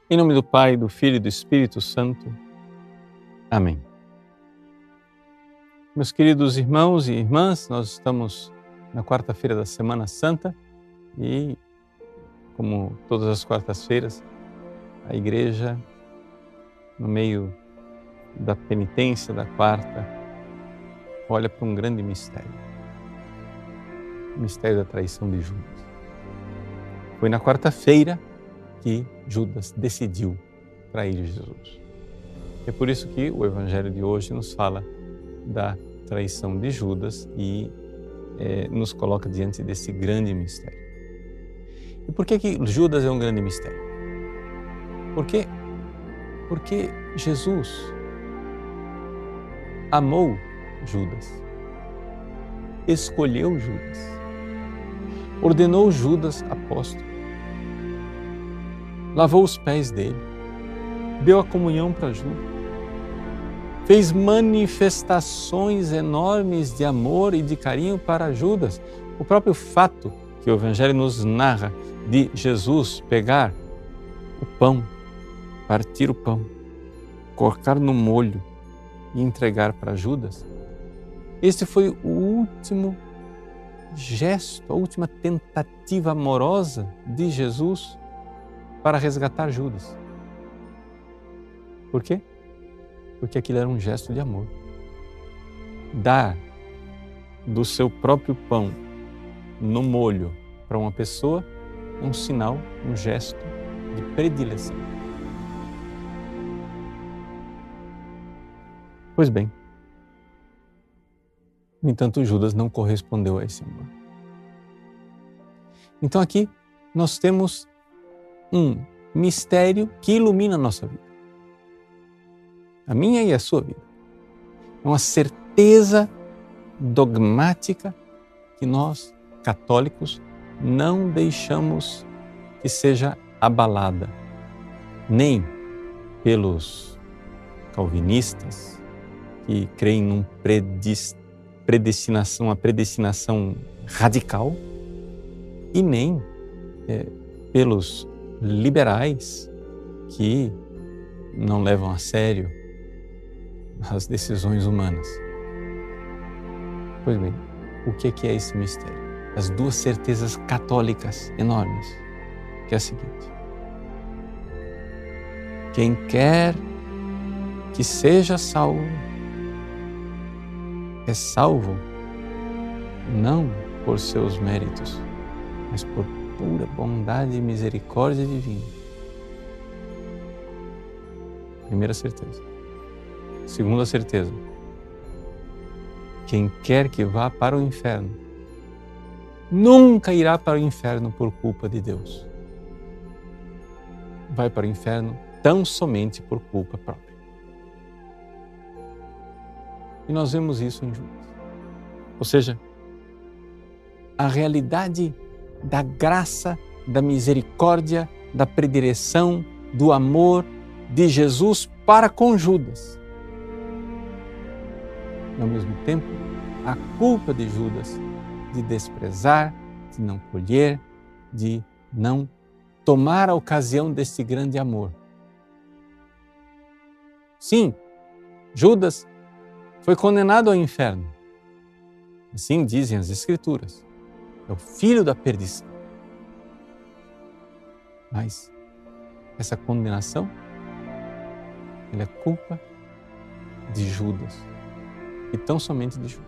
Em nome do Pai, do Filho e do Espírito Santo. Amém. Meus queridos irmãos e irmãs, nós estamos na quarta-feira da Semana Santa e, como todas as quartas-feiras, a Igreja, no meio da penitência da quarta, olha para um grande mistério. O mistério da traição de Judas. Foi na quarta-feira que Judas decidiu trair Jesus. É por isso que o Evangelho de hoje nos fala da traição de Judas e nos coloca diante desse grande mistério. E por que Judas é um grande mistério? Porque Jesus amou Judas, escolheu Judas, ordenou Judas apóstolo, lavou os pés dele, deu a comunhão para Judas, fez manifestações enormes de amor e de carinho para Judas. O próprio fato que o Evangelho nos narra de Jesus pegar o pão, partir o pão, colocar no molho e entregar para Judas, este foi o último gesto, a última tentativa amorosa de Jesus para resgatar Judas. Por quê? Porque aquilo era um gesto de amor. Dar do seu próprio pão no molho para uma pessoa é um sinal, um gesto de predileção. Pois bem, no entanto, Judas não correspondeu a esse amor. Então aqui nós temos um mistério que ilumina a nossa vida. A minha e a sua vida. É uma certeza dogmática que nós, católicos, não deixamos que seja abalada, nem pelos calvinistas, que creem numa predestinação radical, e nem pelos liberais que não levam a sério as decisões humanas. Pois bem, o que é esse mistério? As duas certezas católicas enormes, que é a seguinte: quem quer que seja salvo, é salvo não por seus méritos, mas por pura bondade e misericórdia divina. Primeira certeza. Segunda certeza. Quem quer que vá para o inferno, nunca irá para o inferno por culpa de Deus. Vai para o inferno tão somente por culpa própria. E nós vemos isso em Judas. Ou seja, a realidade da graça, da misericórdia, da predileção, do amor de Jesus para com Judas. E, ao mesmo tempo, a culpa de Judas de desprezar, de não colher, de não tomar a ocasião desse grande amor. Sim, Judas foi condenado ao inferno. Assim dizem as Escrituras. É o filho da perdição. Mas essa condenação, ela é culpa de Judas. E tão somente de Judas.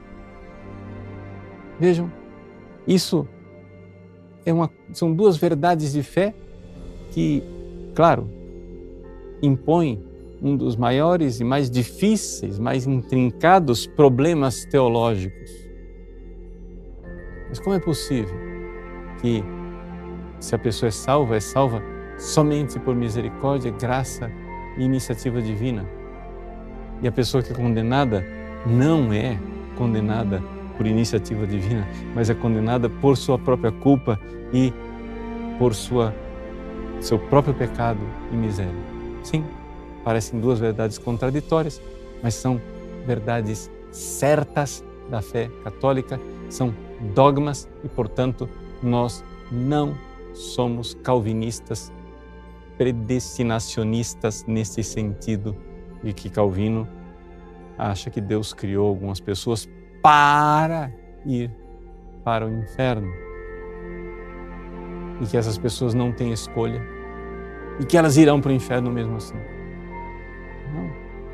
Vejam, isso são duas verdades de fé que, claro, impõem um dos maiores e mais difíceis, mais intrincados problemas teológicos. Mas como é possível que, se a pessoa é salva somente por misericórdia, graça e iniciativa divina, e a pessoa que é condenada não é condenada por iniciativa divina, mas é condenada por sua própria culpa e por seu próprio pecado e miséria? Sim, parecem duas verdades contraditórias, mas são verdades certas da fé católica, são dogmas e, portanto, nós não somos calvinistas predestinacionistas nesse sentido de que Calvino acha que Deus criou algumas pessoas para ir para o inferno e que essas pessoas não têm escolha e que elas irão para o inferno mesmo assim. Não.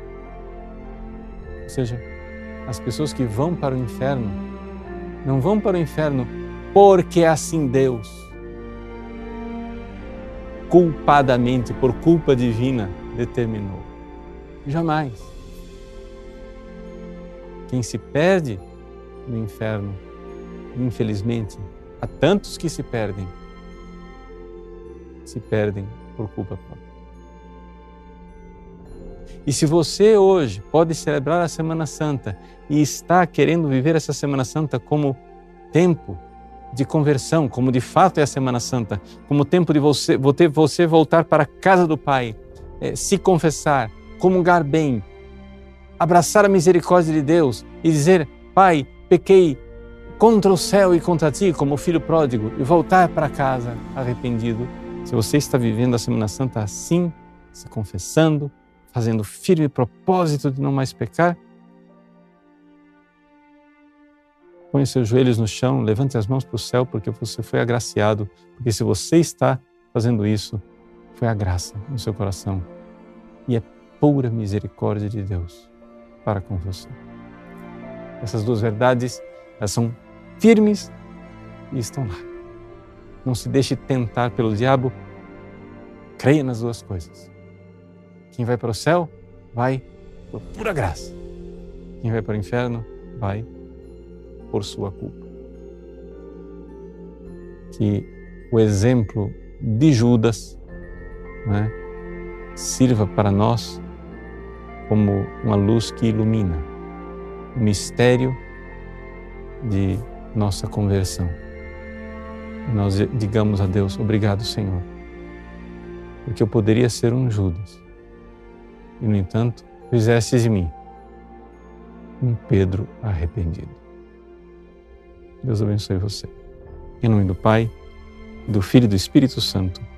Ou seja, as pessoas que vão para o inferno não vão para o inferno porque assim Deus, culpadamente, por culpa divina, determinou. Jamais. Quem se perde no inferno, infelizmente, há tantos que se perdem por culpa própria. E se você hoje pode celebrar a Semana Santa e está querendo viver essa Semana Santa como tempo de conversão, como de fato é a Semana Santa, como tempo de você voltar para a casa do Pai, se confessar, comungar bem, abraçar a misericórdia de Deus e dizer: Pai, pequei contra o céu e contra ti, como o filho pródigo, e voltar para casa arrependido. Se você está vivendo a Semana Santa assim, se confessando, fazendo firme propósito de não mais pecar, põe os seus joelhos no chão, levante as mãos para o céu, porque você foi agraciado, porque se você está fazendo isso, foi a graça no seu coração e é pura misericórdia de Deus para com você. Essas duas verdades, elas são firmes e estão lá. Não se deixe tentar pelo diabo, creia nas duas coisas. Quem vai para o céu, vai por pura graça. Quem vai para o inferno, vai por sua culpa. Que o exemplo de Judas, né, sirva para nós como uma luz que ilumina o mistério de nossa conversão. Nós digamos a Deus: obrigado, Senhor, porque eu poderia ser um Judas e, no entanto, fizestes de mim um Pedro arrependido. Deus abençoe você. Em nome do Pai, do Filho e do Espírito Santo.